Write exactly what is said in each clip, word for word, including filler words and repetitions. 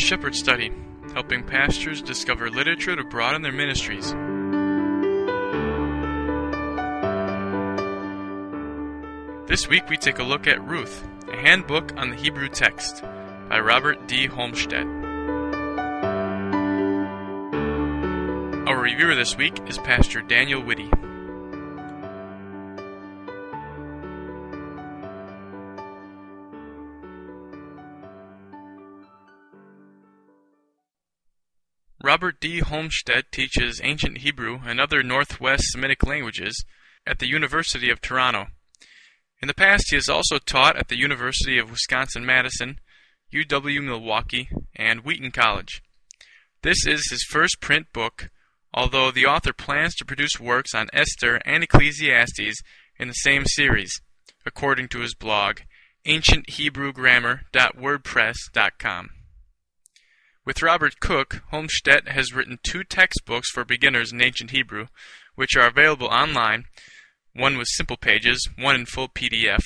Shepherd Study, helping pastors discover literature to broaden their ministries. This week we take a look at Ruth, a handbook on the Hebrew text, by Robert D. Holmstead. Our reviewer this week is Pastor Daniel Whitty. Robert D. Holmstead teaches Ancient Hebrew and other Northwest Semitic languages at the University of Toronto. In the past, he has also taught at the University of Wisconsin-Madison, U W-Milwaukee, and Wheaton College. This is his first print book, although the author plans to produce works on Esther and Ecclesiastes in the same series, according to his blog, ancient hebrew grammar dot wordpress dot com. With Robert Cook, Holmstead has written two textbooks for beginners in Ancient Hebrew, which are available online, one with simple pages, one in full P D F.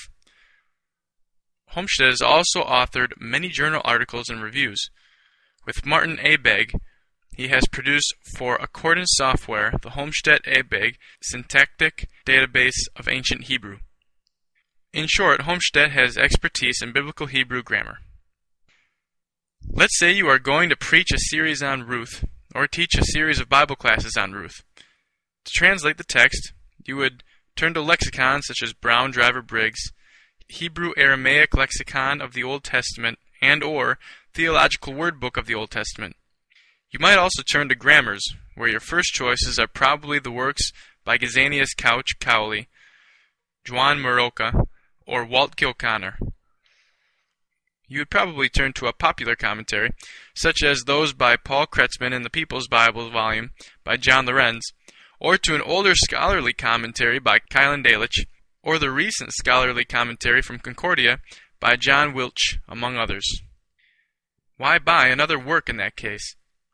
Holmstead has also authored many journal articles and reviews. With Martin Abegg, he has produced for Accordance Software the Holmstead-Abegg Syntactic Database of Ancient Hebrew. In short, Holmstead has expertise in Biblical Hebrew grammar. Let's say you are going to preach a series on Ruth, or teach a series of Bible classes on Ruth. To translate the text, you would turn to lexicons such as Brown Driver Briggs, Hebrew Aramaic Lexicon of the Old Testament, and or Theological Word Book of the Old Testament. You might also turn to grammars, where your first choices are probably the works by Gesenius Couch Cowley, Juan Maroka, or Walt Gilconnor. You would probably turn to a popular commentary, such as those by Paul Kretzmann in the People's Bible volume by John Lorenz, or to an older scholarly commentary by Kylan Delitzsch, or the recent scholarly commentary from Concordia by John Wiltsch, among others. Why buy another work in that case?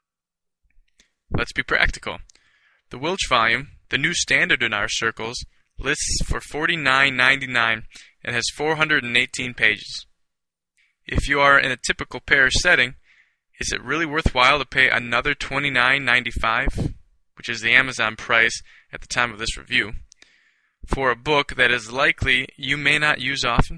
Let's be practical. The Wiltsch volume, the new standard in our circles, lists for forty-nine ninety-nine and has four hundred eighteen pages. If you are in a typical parish setting, is it really worthwhile to pay another twenty-nine ninety-five, which is the Amazon price at the time of this review, for a book that is likely you may not use often?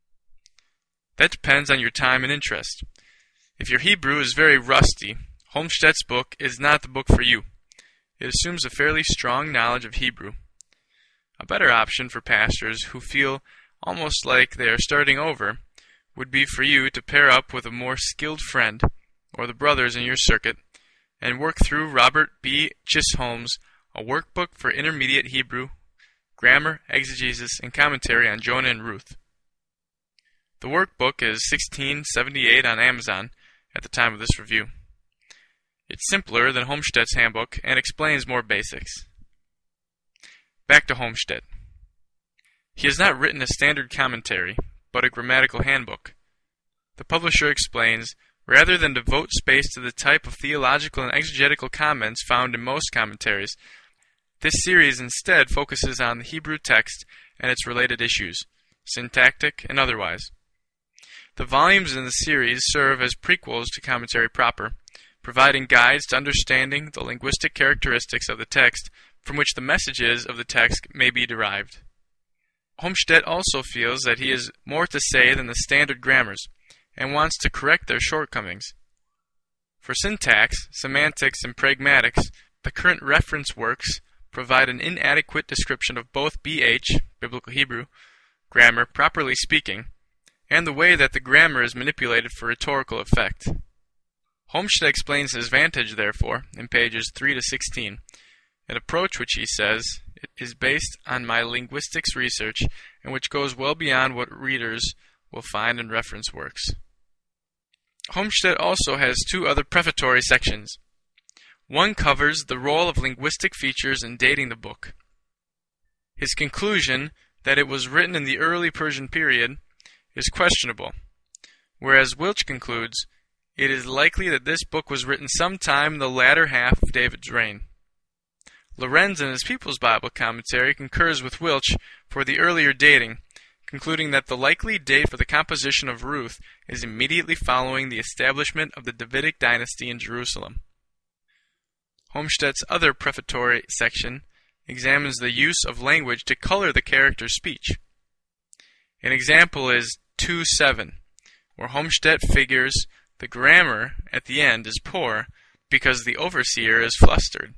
That depends on your time and interest. If your Hebrew is very rusty, Holmstead's book is not the book for you. It assumes a fairly strong knowledge of Hebrew. A better option for pastors who feel almost like they are starting over would be for you to pair up with a more skilled friend, or the brothers in your circuit, and work through Robert B. Chisholm's A Workbook for Intermediate Hebrew, Grammar, Exegesis, and Commentary on Jonah and Ruth. The workbook is sixteen seventy-eight on Amazon at the time of this review. It's simpler than Holmstead's handbook and explains more basics. Back to Holmstead. He has not written a standard commentary, but a grammatical handbook. The publisher explains, rather than devote space to the type of theological and exegetical comments found in most commentaries, this series instead focuses on the Hebrew text and its related issues, syntactic and otherwise. The volumes in the series serve as prequels to commentary proper, providing guides to understanding the linguistic characteristics of the text from which the messages of the text may be derived. Holmstead also feels that he has more to say than the standard grammars, and wants to correct their shortcomings. For syntax, semantics, and pragmatics, the current reference works provide an inadequate description of both B H, Biblical Hebrew, grammar properly speaking, and the way that the grammar is manipulated for rhetorical effect. Holmstead explains his vantage, therefore, in pages three to sixteen, an approach which he says is based on my linguistics research and which goes well beyond what readers will find in reference works. Holmstead also has two other prefatory sections. One covers the role of linguistic features in dating the book. His conclusion that it was written in the early Persian period is questionable, whereas Wiltsch concludes it is likely that this book was written sometime in the latter half of David's reign. Lorenz in his People's Bible commentary concurs with Wiltsch for the earlier dating, concluding that the likely date for the composition of Ruth is immediately following the establishment of the Davidic dynasty in Jerusalem. Homstedt's other prefatory section examines the use of language to color the character's speech. An example is two seven, where Homstedt figures the grammar at the end is poor because the overseer is flustered.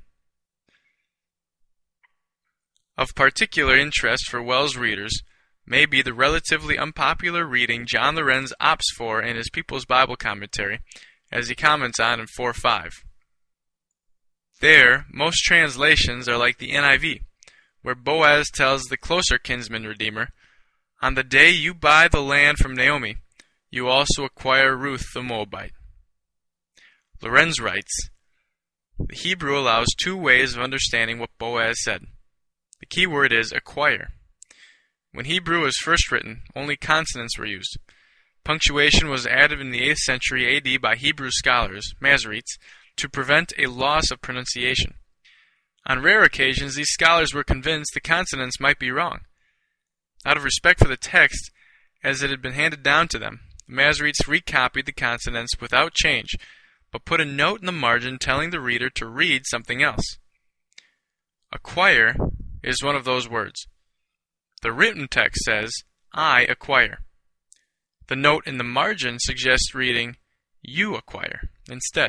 Of particular interest for Wells readers may be the relatively unpopular reading John Lorenz opts for in his People's Bible Commentary, as he comments on in four five. There, most translations are like the N I V, where Boaz tells the closer kinsman redeemer, "On the day you buy the land from Naomi, you also acquire Ruth the Moabite." Lorenz writes, "The Hebrew allows two ways of understanding what Boaz said. The key word is acquire. When Hebrew was first written, only consonants were used. Punctuation was added in the eighth century A D by Hebrew scholars, Masoretes, to prevent a loss of pronunciation. On rare occasions, these scholars were convinced the consonants might be wrong. Out of respect for the text, as it had been handed down to them, the Masoretes recopied the consonants without change, but put a note in the margin telling the reader to read something else. Acquire is one of those words. The written text says, I acquire. The note in the margin suggests reading, you acquire, instead.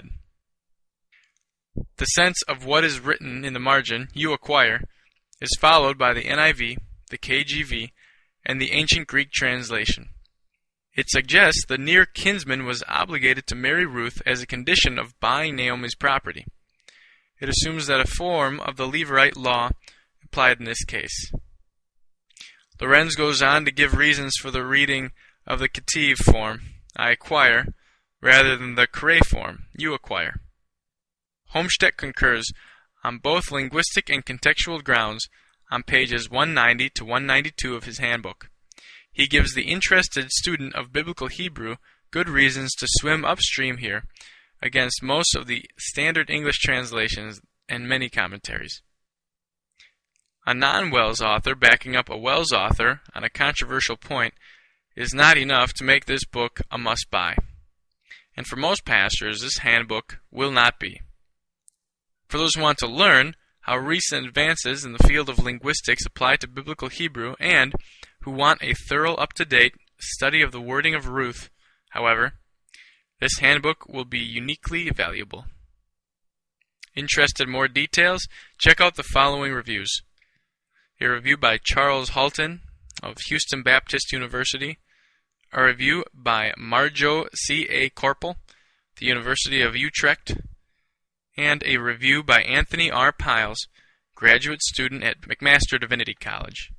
The sense of what is written in the margin, you acquire, is followed by the N I V, the K J V, and the ancient Greek translation. It suggests the near kinsman was obligated to marry Ruth as a condition of buying Naomi's property. It assumes that a form of the Levirate law applied in this case. Lorenz goes on to give reasons for the reading of the Ketiv form, I acquire, rather than the Kare form, you acquire. Homstedt concurs on both linguistic and contextual grounds on pages one ninety to one ninety-two of his handbook. He gives the interested student of biblical Hebrew good reasons to swim upstream here against most of the standard English translations and many commentaries. A non-Wells author backing up a Wells author on a controversial point is not enough to make this book a must-buy. And for most pastors, this handbook will not be. For those who want to learn how recent advances in the field of linguistics apply to biblical Hebrew and who want a thorough, up-to-date study of the wording of Ruth, however, this handbook will be uniquely valuable. Interested in more details? Check out the following reviews. A review by Charles Halton of Houston Baptist University, a review by Marjo C A Corpel, the University of Utrecht, and a review by Anthony R. Piles, graduate student at McMaster Divinity College.